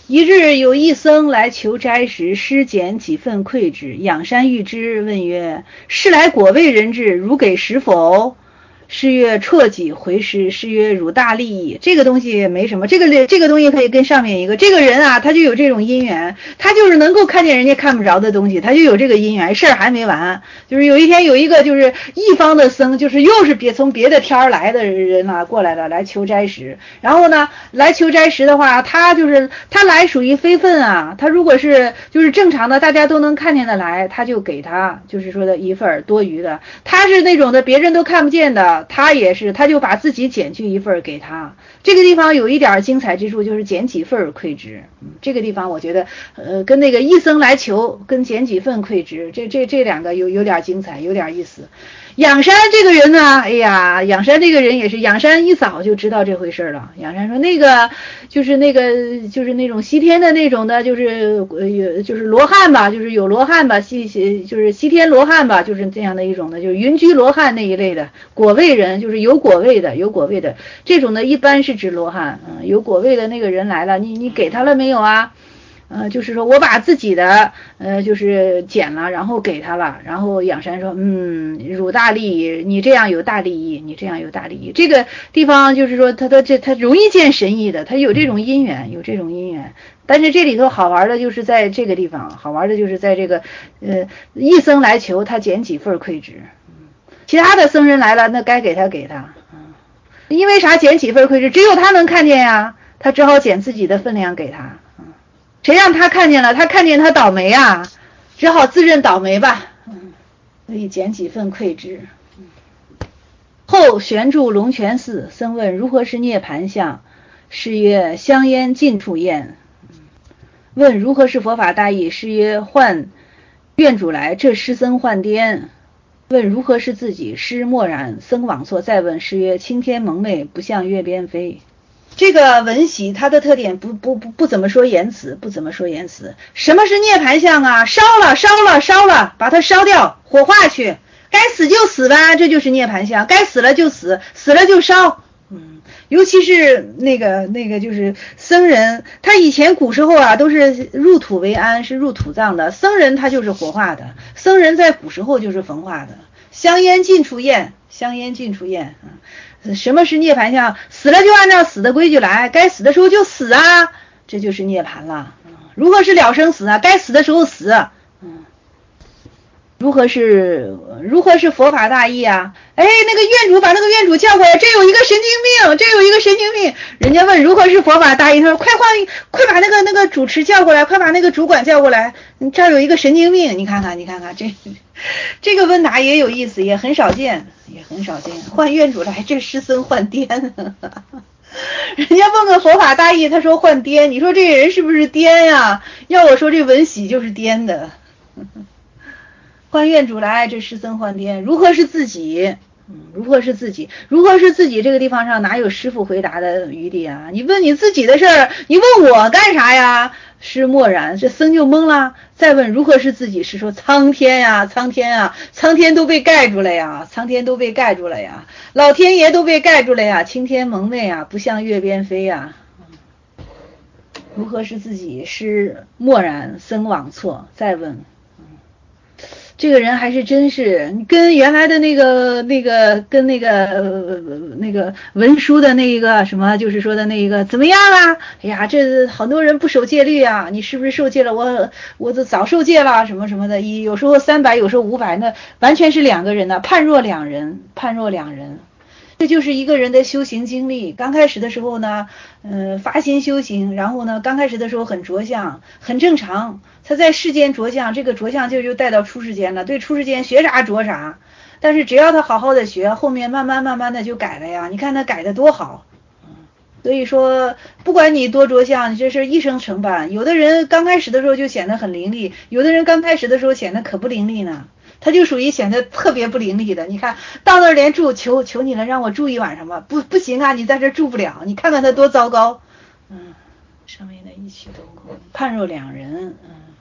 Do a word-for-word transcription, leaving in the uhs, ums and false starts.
一日有一僧来求斋时，施减几份馈之。仰山遇之，问曰：是来果味人至，汝给食否？师曰：辍己回师。师曰：汝大利益。这个东西没什么，这个这个东西可以跟上面一个，这个人啊，他就有这种因缘，他就是能够看见人家看不着的东西，他就有这个因缘。事儿还没完，就是有一天有一个就是一方的僧，就是又是别从别的天儿来的人啊过来了，来求斋食。然后呢，来求斋食的话，他就是他来属于非分啊，他如果是就是正常的，大家都能看见的来，他就给他就是说的一份多余的。他是那种的别人都看不见的，他也是，他就把自己减去一份给他。这个地方有一点精彩之处，就是减几份馈之。嗯，这个地方我觉得，呃，跟那个一僧来求，跟减几份馈之，这这这两个有有点精彩，有点意思。仰山这个人呢，哎呀，仰山这个人也是，仰山一早就知道这回事了。仰山说那个就是那个就是那种西天的那种的，就是呃就是罗汉吧，就是有罗汉吧，西西就是西天罗汉吧，就是这样的一种的，就是云居罗汉那一类的果位人，就是有果位的，有果位的这种的，一般是指罗汉。嗯，有果位的那个人来了，你你给他了没有啊？呃，就是说我把自己的呃就是减了，然后给他了，然后仰山说，嗯，汝大利益，你这样有大利益，你这样有大利益。这个地方就是说他他这他容易见神意的，他有这种因缘，有这种因缘。但是这里头好玩的就是在这个地方，好玩的就是在这个呃一僧来求他减几份馈之，其他的僧人来了，那该给他给他，嗯，因为啥减几份馈之？只有他能看见呀，他只好减自己的分量给他。谁让他看见了？他看见他倒霉啊，只好自认倒霉吧。嗯，所以减几份馈之。嗯，后旋住龙泉寺，僧问如何是涅盘相？师曰：香烟尽处厌。问如何是佛法大义？师曰：唤愿主来，这师僧幻颠。问如何是自己？师默然。僧往错。再问师曰：青天蒙昧，不向月边飞。这个文喜它的特点不不不不怎么说言辞，不怎么说言辞。什么是涅盘相啊？烧了烧了烧了，把它烧掉，火化去，该死就死吧，这就是涅盘相。该死了就死，死了就烧。嗯，尤其是那个那个就是僧人，他以前古时候啊都是入土为安，是入土葬的，僧人他就是火化的，僧人在古时候就是焚化的。香烟尽处厌，香烟尽处厌。嗯，什么是涅盘相？死了就按照死的规矩来，该死的时候就死啊，这就是涅盘了。嗯，如何是了生死啊？该死的时候死。嗯，如何是如何是佛法大义啊？哎，那个院主把那个院主叫过来，这有一个神经病，这有一个神经病。人家问如何是佛法大义，他说快换，快把那个那个主持叫过来，快把那个主管叫过来，你这儿有一个神经病，你看看你看看这这个问答也有意思，也很少见，也很少见。换院主来，这师僧换颠。人家问个佛法大义，他说换颠，你说这个人是不是颠呀？要我说这文喜就是颠的。换院主来，这师僧换颠，如何是自己？嗯，如何是自己？如何是自己？这个地方上哪有师父回答的余地啊？你问你自己的事儿，你问我干啥呀？师默然，这僧就懵了。再问如何是自己？是说苍天呀，苍天啊，苍天都被盖住了呀，苍天都被盖住了呀，老天爷都被盖住了呀，青天蒙昧啊，不向月边飞呀。如何是自己？师默然，僧往错。再问。这个人还是真是跟原来的那个那个跟那个呃那个文书的那个什么就是说的那个怎么样啊？哎呀，这好多人不守戒律啊，你是不是受戒了？我我都早受戒了什么什么的，一有时候三百有时候五百，那完全是两个人呢，判若两人，判若两人。这就是一个人的修行经历。刚开始的时候呢，呃，发心修行，然后呢，刚开始的时候很着相，很正常。他在世间着相，这个着相就就带到出世间了，对出世间学啥着啥。但是只要他好好的学，后面慢慢慢慢的就改了呀。你看他改的多好。所以说，不管你多着相，这是一生成办。有的人刚开始的时候就显得很伶俐，有的人刚开始的时候显得可不伶俐呢。他就属于显得特别不伶俐的。你看到那儿连住，求求你了，让我住一晚上吧。不不行啊，你在这住不了。你看看他多糟糕。嗯，上面的一曲东空，判若两人。嗯。